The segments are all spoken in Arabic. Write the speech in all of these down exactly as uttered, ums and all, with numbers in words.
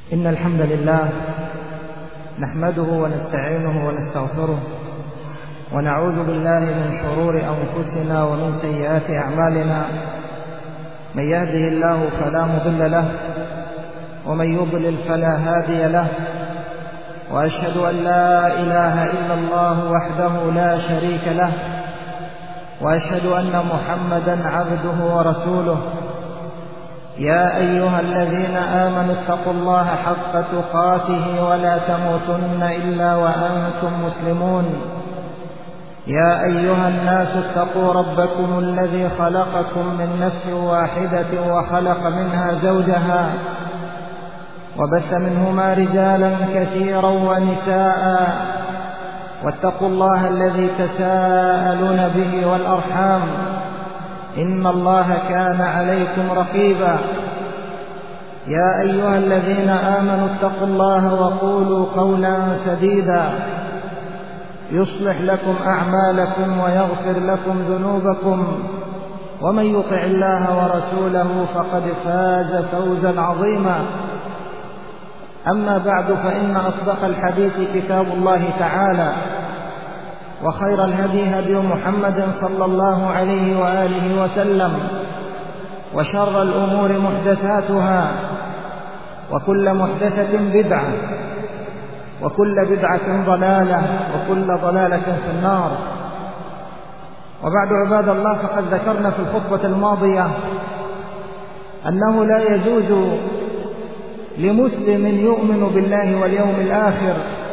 إن الحمد لله نحمده ونستعينه ونستغفره ونعوذ بالله من شرور أنفسنا ومن سيئات أعمالنا. من يهده الله فلا مضل له ومن يضلل فلا هادي له، وأشهد أن لا إله إلا الله وحده لا شريك له، وأشهد أن محمدا عبده ورسوله. يا أيها الذين آمنوا اتقوا الله حق تقاته ولا تموتن إلا وأنتم مسلمون. يا أيها الناس اتقوا ربكم الذي خلقكم من نفس واحدة وخلق منها زوجها وبث منهما رجالا كثيرا ونساء، واتقوا الله الذي تساءلون به والأرحام، إن الله كان عليكم رقيبا. يا أيها الذين آمنوا اتقوا الله وقولوا قولا سديدا يصلح لكم أعمالكم ويغفر لكم ذنوبكم، ومن يطع الله ورسوله فقد فاز فوزا عظيما. أما بعد، فإن أصدق الحديث كتاب الله تعالى، وخير الهدي هدي محمد صلى الله عليه وآله وسلم، وشر الأمور محدثاتها، وكل محدثة بدعة، وكل بدعة ضلالة، وكل ضلالة في النار. وبعد، عباد الله، فقد ذكرنا في الخطبة الماضية أنه لا يجوز لمسلم يؤمن بالله واليوم الآخر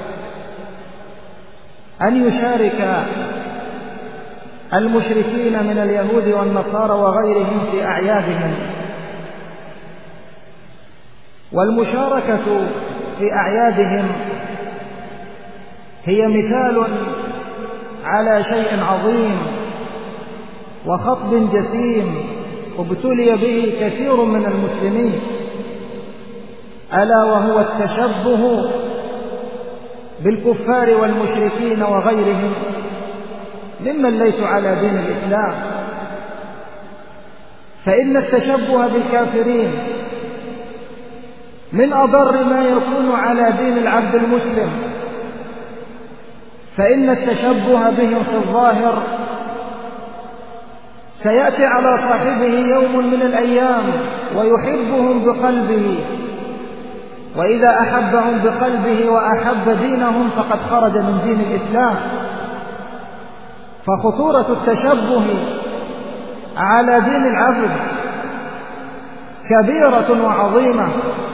أن يشارك المشركين من اليهود والنصارى وغيرهم في أعيادهم. والمشاركة في أعيادهم هي مثال على شيء عظيم وخطب جسيم ابتلي به كثير من المسلمين، ألا وهو التشبه بالكفار والمشركين وغيرهم ممن ليسوا على دين الإسلام. فإن التشبه بالكافرين من أضر ما يكون على دين العبد المسلم، فإن التشبه بهم في الظاهر سيأتي على صاحبه يوم من الأيام ويحبهم بقلبه، وإذا أحبهم بقلبه وأحب دينهم فقد خرج من دين الإسلام. فخطورة التشبه على دين العبد كبيرة وعظيمة،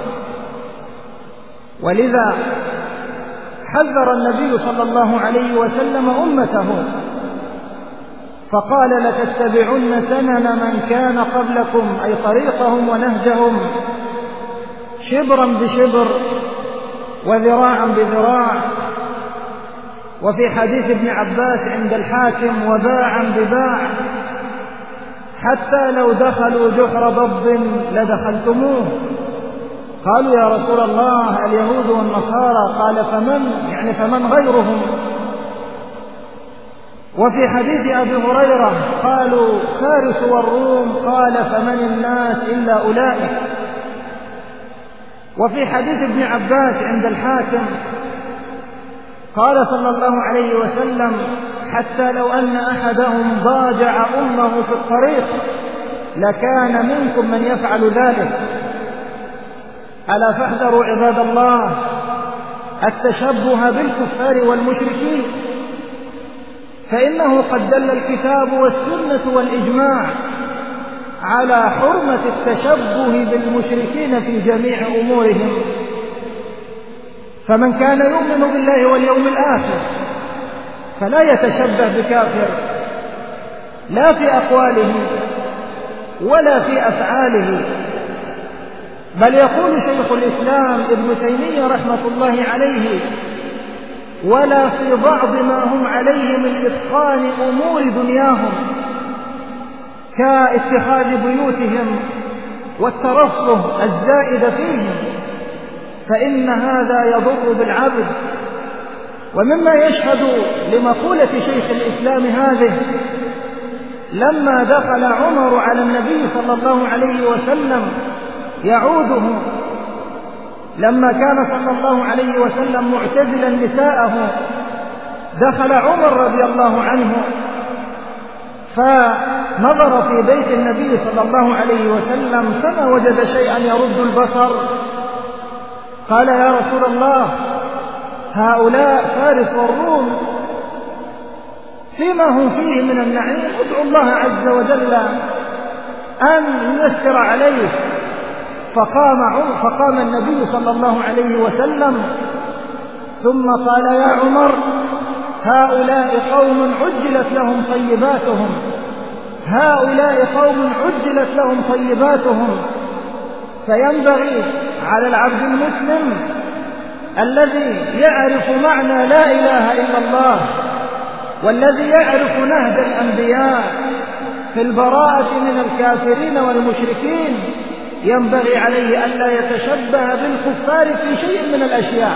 ولذا حذر النبي صلى الله عليه وسلم أمته فقال: لتتبعن سنن من كان قبلكم، أي طريقهم ونهجهم، شبرا بشبر وذراعا بذراع. وفي حديث ابن عباس عند الحاكم: وباعا بباع، حتى لو دخلوا جحر ضب لدخلتموه. قالوا: يا رسول الله، اليهود والنصارى؟ قال: فمن؟ يعني فمن غيرهم؟ وفي حديث أبي هريرة قالوا: فارس والروم. قال: فمن الناس إلا أولئك. وفي حديث ابن عباس عند الحاكم قال صلى الله عليه وسلم: حتى لو أن أحدهم ضاجع أمه في الطريق لكان منكم من يفعل ذلك. ألا فاحذروا عباد الله التشبه بالكفار والمشركين، فإنه قد دل الكتاب والسنة والإجماع على حرمة التشبه بالمشركين في جميع أمورهم. فمن كان يؤمن بالله واليوم الآخر فلا يتشبه بكافر، لا في أقواله ولا في أفعاله. بل يقول شيخ الإسلام ابن تيمية رحمة الله عليه: ولا في بعض ما هم عليه من إتقان أمور دنياهم كاتخاذ بيوتهم والترفه الزائد فيهم، فإن هذا يضر بالعبد. ومما يشهد لمقولة شيخ الإسلام هذه لما دخل عمر على النبي صلى الله عليه وسلم يعوده لما كان صلى الله عليه وسلم معتزلا نساءه دخل عمر رضي الله عنه فنظر في بيت النبي صلى الله عليه وسلم فما وجد شيئا يرد البصر. قال يا رسول الله هؤلاء فارس والروم فيما هم فيه من النعيم، ادعو الله عز وجل أن ييسر عليه. فقام, فقام النبي صلى الله عليه وسلم ثم قال يا عمر هؤلاء قوم عجلت لهم طيباتهم هؤلاء قوم عجلت لهم طيباتهم فينبغي على العبد المسلم الذي يعرف معنى لا إله إلا الله والذي يعرف نهج الأنبياء في البراءة من الكافرين والمشركين ينبغي عليه ألا يتشبه بالكفار في شيء من الأشياء،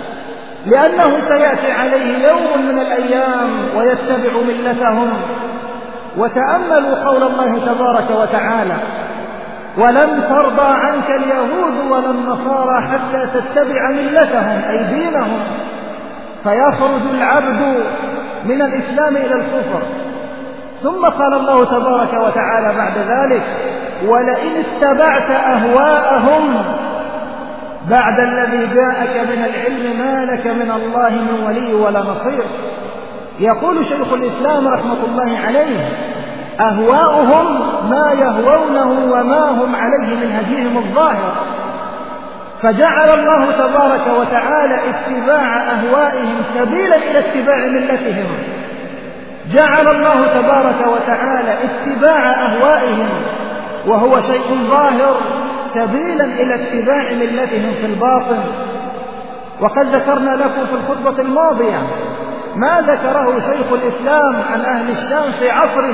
لأنه سيأتي عليه يوم من الأيام ويتبع ملتهم. وتأملوا قول الله تبارك وتعالى ولن ترضى عنك اليهود ولا النصارى حتى تتبع ملتهم أي دينهم، فيخرج العبد من الإسلام إلى الكفر. ثم قال الله تبارك وتعالى بعد ذلك ولئن اتبعت أهواءهم بعد الذي جاءك من العلم ما لك من الله من ولي ولا نصير. يقول شيخ الإسلام رحمة الله عليه أهواؤهم ما يهوونه وما هم عليه من هديهم الظاهر، فجعل الله تبارك وتعالى اتباع أهوائهم سبيلا إلى اتباع ملتهم. جعل الله تبارك وتعالى اتباع أهوائهم وهو شيء ظاهر سبيلا إلى اتباع ملتهم في الباطن. وقد ذكرنا لكم في الخطبة الماضية ما ذكره شيخ الإسلام عن أهل الشام في عصره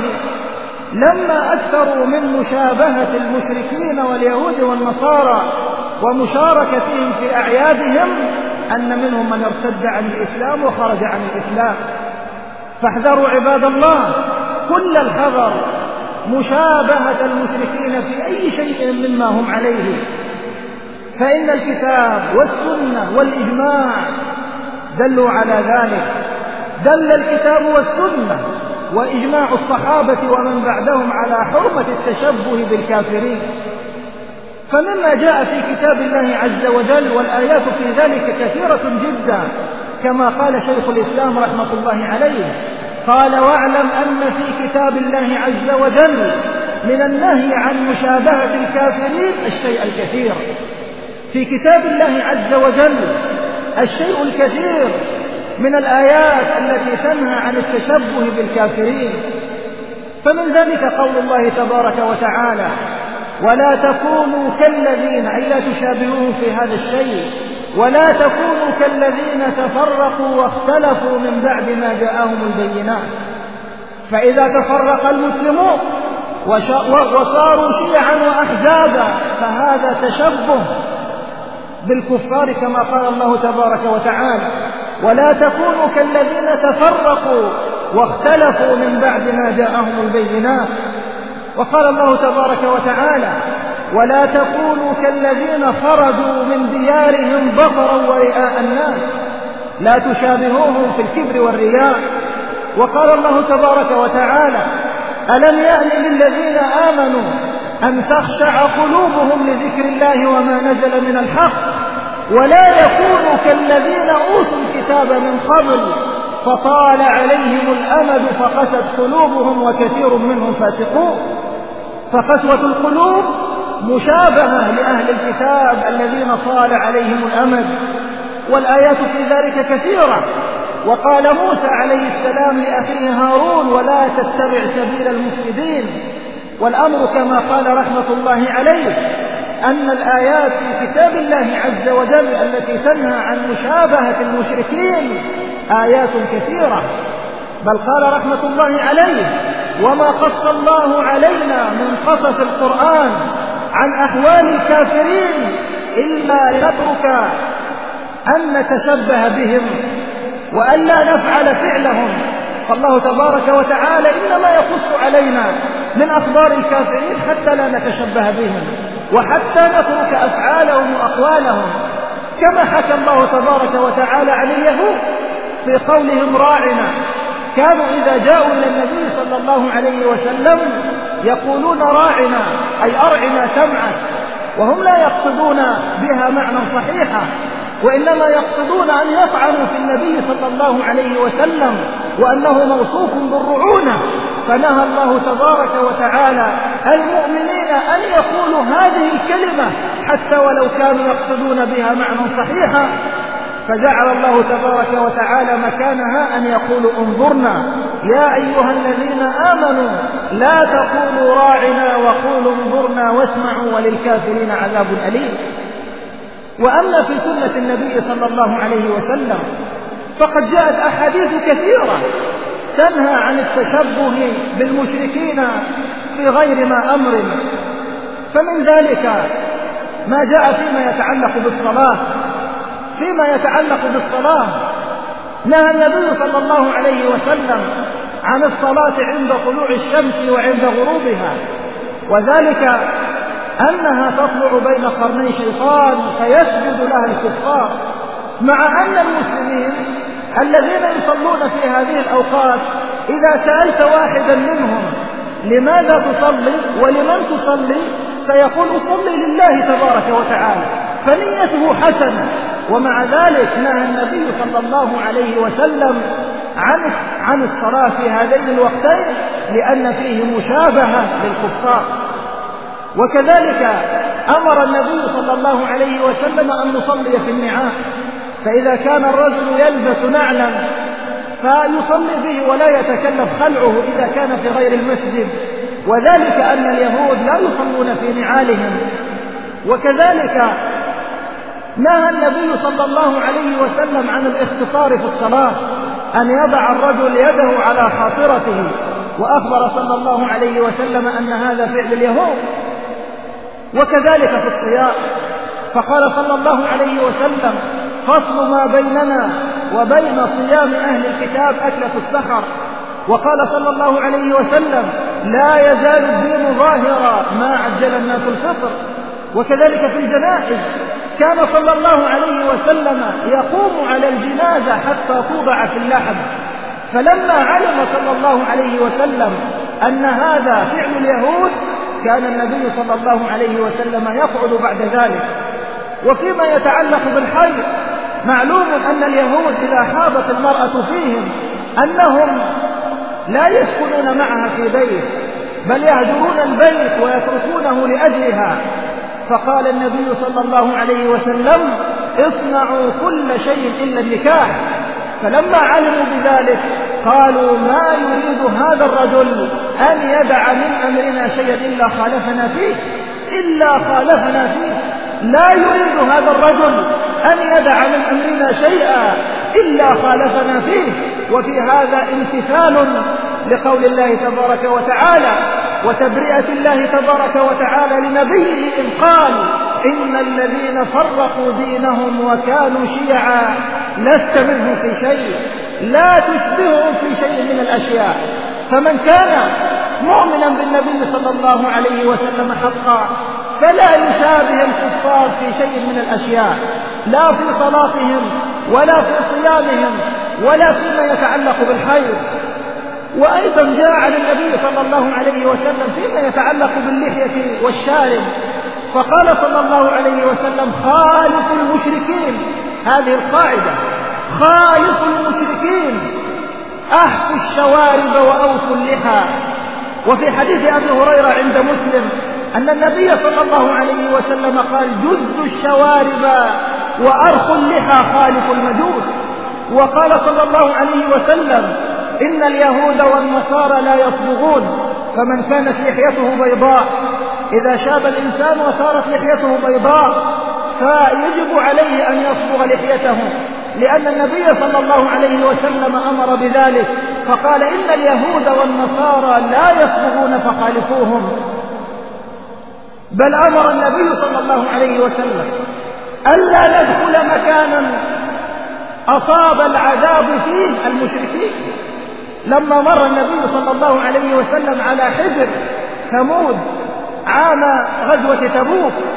لما أكثروا من مشابهة المشركين واليهود والنصارى ومشاركتهم في أعيادهم أن منهم من ارتد عن الإسلام وخرج عن الإسلام. فاحذروا عباد الله كل الحذر مشابهة المشركين في أي شيء مما هم عليه، فإن الكتاب والسنة والإجماع دلوا على ذلك. دل الكتاب والسنة وإجماع الصحابة ومن بعدهم على حرمة التشبه بالكافرين. فمما جاء في كتاب الله عز وجل والآيات في ذلك كثيرة جدا كما قال شيخ الإسلام رحمة الله عليه قال واعلم أن في كتاب الله عز وجل من النهي عن مشابهة الكافرين الشيء الكثير. في كتاب الله عز وجل الشيء الكثير من الآيات التي تنهى عن التشبه بالكافرين. فمن ذلك قول الله تبارك وتعالى ولا تكونوا كالذين أي لا تشابهوه في هذا الشيء ولا تكونوا كالذين تفرقوا واختلفوا من بعد ما جاءهم البينات. فإذا تفرق المسلمون وصاروا شيعا وأحزابا فهذا تشبه بالكفار كما قال الله تبارك وتعالى ولا تكونوا كالذين تفرقوا واختلفوا من بعد ما جاءهم البينات. وقال الله تبارك وتعالى ولا تكونوا كالذين خرجوا من ديارهم بطرا ورئاء الناس لا تشابهوهم في الكبر والرياء. وقال الله تبارك وتعالى ألم يأن للذين آمنوا أن تخشع قلوبهم لذكر الله وما نزل من الحق ولا يكونوا كالذين أوتوا الكتاب من قبل فطال عليهم الأمد فقست قلوبهم وكثير منهم فاسقون. فقسوة القلوب مشابهة لأهل الكتاب الذين طال عليهم الأمد، والآيات في ذلك كثيرة. وقال موسى عليه السلام لأخيه هارون ولا تتبع سبيل المفسدين. والأمر كما قال رحمة الله عليه أن الآيات في كتاب الله عز وجل التي تنهى عن مشابهة المشركين آيات كثيرة. بل قال رحمة الله عليه وما قص الله علينا من قصص القرآن عن أحوال الكافرين إلا لنترك أن نتشبه بهم وألا نفعل فعلهم. فالله تبارك وتعالى إنما يقص علينا من أخبار الكافرين حتى لا نتشبه بهم وحتى نترك أفعالهم وأقوالهم. كما حكى الله تبارك وتعالى عن اليهود في قولهم راعنا. كانوا إذا جاءوا إلى النبي صلى الله عليه وسلم يقولون راعنا أي أرعنا سمعك، وهم لا يقصدون بها معنى صحيحا، وإنما يقصدون أن يطعنوا في النبي صلى الله عليه وسلم وأنه موصوف بالرعونة. فنهى الله تبارك وتعالى المؤمنين أن يقولوا هذه الكلمة حتى ولو كانوا يقصدون بها معنى صحيحا، فجعل الله تبارك وتعالى مكانها أن يقولوا انظرنا يا أيها الذين آمنوا لا تقولوا راعنا وقولوا انظرنا واسمعوا وللكافرين عذاب أليم. وأما في سنة النبي صلى الله عليه وسلم فقد جاءت أحاديث كثيرة تنهى عن التشبه بالمشركين في غير ما أمر. فمن ذلك ما جاء فيما يتعلق بالصلاة. فيما يتعلق بالصلاة نهى النبي صلى الله عليه وسلم عن الصلاة عند طلوع الشمس وعند غروبها، وذلك أنها تطلع بين قرني شيطان فيسجد لها الكفار، مع أن المسلمين الذين يصلون في هذه الأوقات إذا سألت واحدا منهم لماذا تصلي ولمن تصلي سيقول أصلي لله تبارك وتعالى، فنيته حسنة. ومع ذلك نهى النبي صلى الله عليه وسلم عن عن الصلاة في هذين الوقتين لأن فيه مشابهة للكفار. وكذلك أمر النبي صلى الله عليه وسلم أن نصلي في النعال، فإذا كان الرجل يلبس نعلا فيصلي به ولا يتكلف خلعه إذا كان في غير المسجد، وذلك أن اليهود لا يصلون في نعالهم. وكذلك نهى النبي صلى الله عليه وسلم عن الاختصار في الصلاة، أن يضع الرجل يده على خاصرته، وأخبر صلى الله عليه وسلم أن هذا فعل اليهود. وكذلك في الصيام فقال صلى الله عليه وسلم فصل ما بيننا وبين صيام أهل الكتاب أكلة السحر. وقال صلى الله عليه وسلم لا يزال الدين ظاهرا ما عجل الناس الفطر. وكذلك في الجنائز كان صلى الله عليه وسلم يقوم على الجنازة حتى توضع في اللحد، فلما علم صلى الله عليه وسلم أن هذا فعل اليهود كان النبي صلى الله عليه وسلم يقعد بعد ذلك. وفيما يتعلق بالحيض معلوم أن اليهود إذا حاضت المرأة فيهم أنهم لا يسكنون معها في بيت، بل يهجرون البيت ويتركونه لأجلها. فقال النبي صلى الله عليه وسلم اصنعوا كل شيء إلا النكاح. فلما علموا بذلك قالوا ما يريد هذا الرجل أن يدع من أمرنا شيئا إلا خالفنا فيه إلا خالفنا فيه لا يريد هذا الرجل أن يدع من أمرنا شيئا إلا خالفنا فيه. وفي هذا امتثال لقول الله تبارك وتعالى وتبرئة الله تبارك وتعالى لنبيه إذ قال إن الذين فرقوا دينهم وكانوا شيعا لست منهم في شيء لا تشبههم في شيء من الأشياء. فمن كان مؤمنا بالنبي صلى الله عليه وسلم حقا فلا يشابه الكفار في شيء من الأشياء، لا في صلاتهم ولا في صيامهم ولا فيما يتعلق بالحيض. وأيضا جاء عن النبي صلى الله عليه وسلم فيما يتعلق باللحية والشارب، فقال صلى الله عليه وسلم خالف المشركين. هذه القاعدة خالف المشركين أحفوا الشوارب وأوفوا اللحى. وفي حديث أبي هريرة عند مسلم أن النبي صلى الله عليه وسلم قال جزوا الشوارب وأرخوا اللحى خالف المجوس. وقال صلى الله عليه وسلم إن اليهود والنصارى لا يصبغون، فمن كانت لحيته بيضاء إذا شاب الإنسان وصارت لحيته بيضاء فيجب عليه أن يصبغ لحيته، لأن النبي صلى الله عليه وسلم أمر بذلك فقال إن اليهود والنصارى لا يصبغون فخالفوهم. بل أمر النبي صلى الله عليه وسلم ألا ندخل مكانا أصاب العذاب فيه المشركين. لما مر النبي صلى الله عليه وسلم على حجر ثمود عام غزوة تبوك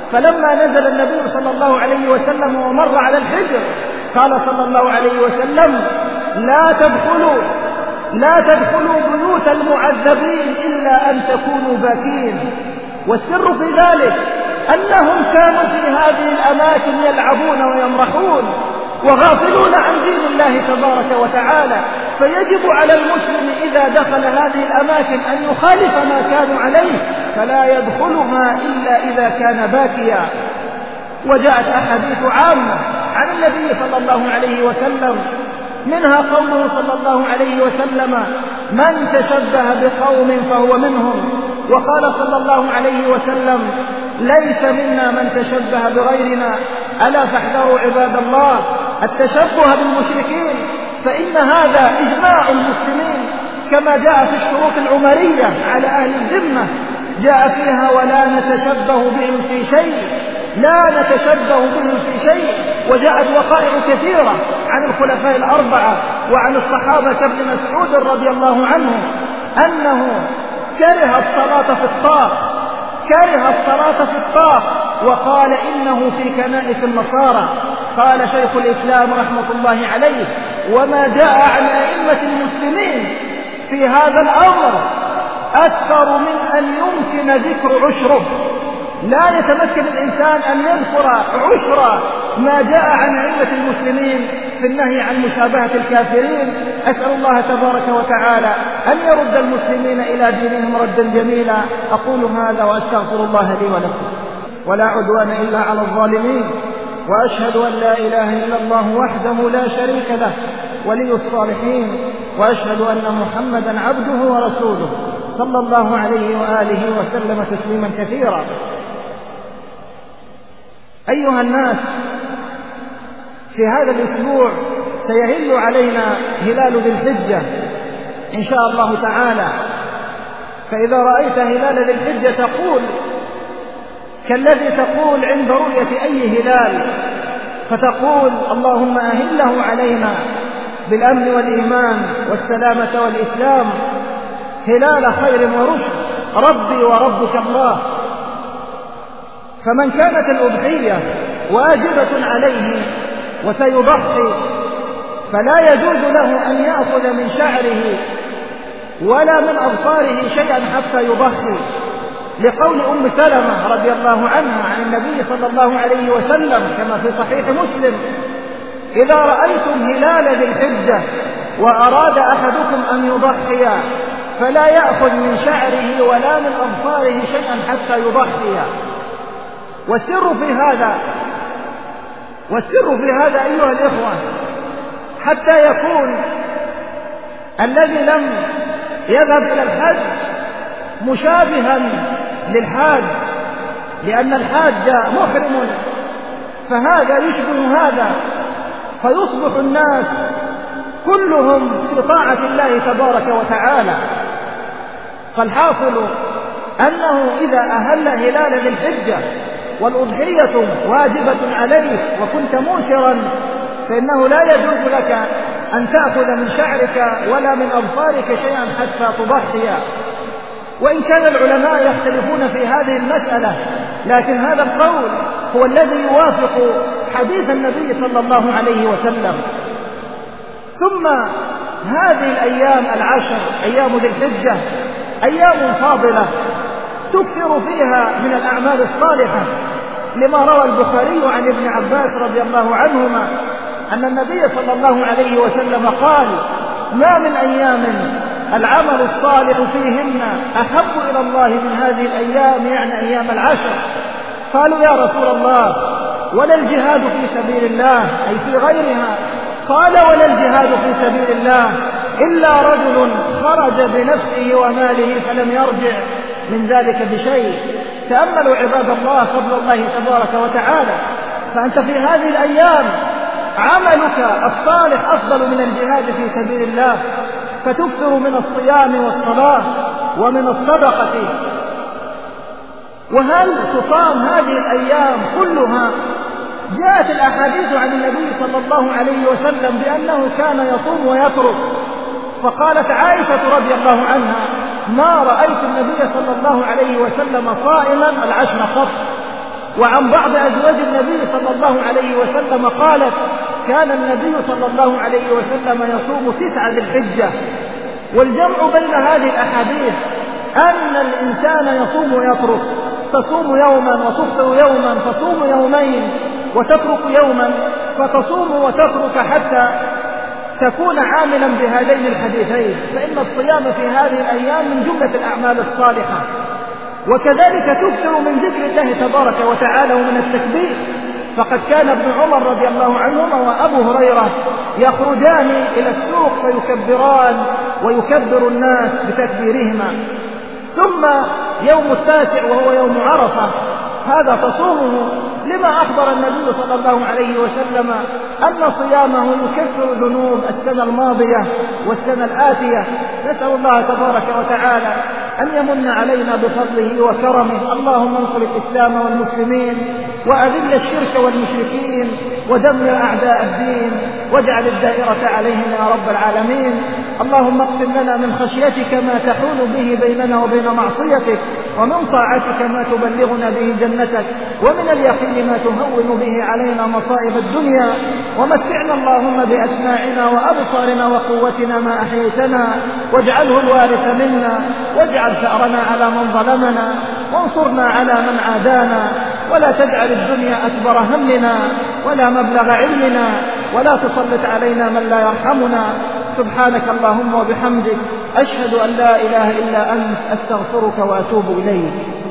فلما نزل النبي صلى الله عليه وسلم ومر على الحجر قال صلى الله عليه وسلم لا تدخلوا لا تدخلوا بيوت المعذبين إلا أن تكونوا باكين. والسر في ذلك أنهم كانوا في هذه الأماكن يلعبون ويمرحون وغافلون عن دين الله تبارك وتعالى، فيجب على المسلم إذا دخل هذه الأماكن أن يخالف ما كانوا عليه، فلا يدخلها إلا إذا كان باكيا. وجاءت أحاديث عامة عن النبي صلى الله عليه وسلم، منها قوله صلى الله عليه وسلم من تشبه بقوم فهو منهم، وقال صلى الله عليه وسلم ليس منا من تشبه بغيرنا، ألا فاحذروا عباد الله التشبه بالمشركين، فإن هذا إجماع المسلمين، كما جاء في الشروط العمرية على أهل الذمة جاء فيها ولا نتشبه بهم في شيء، لا نتشبه بهم في شيء. وجاءت وقائع كثيرة عن الخلفاء الأربعة وعن الصحابة كابن مسعود رضي الله عنه أنه كره الصلاة في الطاق كره الصلاة في الطاق وقال إنه في كنائس النصارى. قال شيخ الإسلام رحمة الله عليه وما جاء عن أئمة المسلمين في هذا الأمر أكثر من أن يمكن ذكر عشره، لا يتمكن الإنسان أن يذكر عشر ما جاء عن أئمة المسلمين في النهي عن مشابهة الكافرين. أسأل الله تبارك وتعالى أن يرد المسلمين إلى دينهم ردا جميلا. أقول هذا وأستغفر الله لي ولكم، ولا عدوان إلا على الظالمين، وأشهد أن لا إله إلا الله وحده لا شريك له ولي الصالحين، وأشهد أن محمدا عبده ورسوله صلى الله عليه وآله وسلم تسليما كثيرا. أيها الناس، في هذا الأسبوع سيهل علينا هلال ذي الحجة إن شاء الله تعالى، فإذا رأيت هلال ذي الحجة تقول كالذي تقول عند رؤية أي هلال، فتقول اللهم أهله علينا بالأمن والإيمان والسلامة والإسلام، هلال خير ورشد، ربي وربك الله. فمن كانت الأضحية واجبة عليه وسيضحي فلا يجوز له أن يأخذ من شعره ولا من أظفاره شيئا حتى يضحي، لقول أم سلمة رضي الله عنها عن النبي صلى الله عليه وسلم كما في صحيح مسلم إذا رأيتم هلال ذي الحجة وأراد أحدكم أن يضحي فلا يأخذ من شعره ولا من أظفاره شيئا حتى يضحي. والسر في هذا والسر في هذا أيها الإخوة حتى يكون الذي لم يذهب إلى الحج مشابها للحاج، لأن الحاج محرم، فهذا يشبه هذا، فيصبح الناس كلهم في طاعة الله تبارك وتعالى. فالحاصل أنه إذا أهل هلال ذي الحجة والأضحية واجبة عليك وكنت موسرا فإنه لا يجوز لك أن تأخذ من شعرك ولا من أظفارك شيئا حتى تضحي. وإن كان العلماء يختلفون في هذه المسألة، لكن هذا القول هو الذي يوافق حديث النبي صلى الله عليه وسلم. ثم هذه الأيام العشر أيام ذي الحجة أيام فاضلة تكثر فيها من الأعمال الصالحة، لما روى البخاري عن ابن عباس رضي الله عنهما أن النبي صلى الله عليه وسلم قال ما من أيام العمل الصالح فيهن أحب إلى الله من هذه الأيام، يعني أيام العشر. قالوا يا رسول الله ولا الجهاد في سبيل الله أي في غيرها؟ قال ولا الجهاد في سبيل الله إلا رجل خرج بنفسه وماله فلم يرجع من ذلك بشيء. تأملوا عباد الله فضل الله تبارك وتعالى، فأنت في هذه الأيام عملك الصالح أفضل من الجهاد في سبيل الله، فتكثر من الصيام والصلاة ومن الصدقة. وهل تصام هذه الأيام كلها؟ جاءت الأحاديث عن النبي صلى الله عليه وسلم بأنه كان يصوم ويترك، فقالت عائشة رضي الله عنها ما رأيت النبي صلى الله عليه وسلم صائما العشر قط، وعن بعض أزواج النبي صلى الله عليه وسلم قالت: كان النبي صلى الله عليه وسلم يصوم تسعة ذي الحجة. والجمع بين هذه الأحاديث أن الإنسان يصوم ويترك، تصوم يوما وتفطر يوما، تصوم يومين وتترك يوما، فتصوم وتترك حتى تكون عاملا بهذين الحديثين، فإن الصيام في هذه الأيام من جملة الأعمال الصالحة. وكذلك تكثر من ذكر الله تبارك وتعالى ومن التكبير، فقد كان ابن عمر رضي الله عنهما وأبو هريرة يخرجان إلى السوق فيكبران ويكبر الناس بتكبيرهما. ثم يوم التاسع وهو يوم عرفة هذا تصومه، لما أخبر النبي صلى الله عليه وسلم أن صيامه يكفر ذنوب السنة الماضية والسنة الآتية. نسأل الله تبارك وتعالى أن يمن علينا بفضله وكرمه. اللهم انصر الإسلام والمسلمين وأذل الشرك والمشركين ودمر أعداء الدين واجعل الدائرة عليهم يا رب العالمين. اللهم اقسم لنا من خشيتك ما تحول به بيننا وبين معصيتك، ومن طاعتك ما تبلغنا به جنتك، ومن اليقين ما تهون به علينا مصائب الدنيا. ومتعنا اللهم بأسماعنا وأبصارنا وقوتنا ما أحييتنا، واجعله الوارث منا، واجعل ثأرنا على من ظلمنا، وانصرنا على من عادانا، ولا تجعل الدنيا أكبر همنا ولا مبلغ علمنا، ولا تسلط علينا من لا يرحمنا. سبحانك اللهم وبحمدك، أشهد أن لا إله إلا أنت، أستغفرك وأتوب إليك.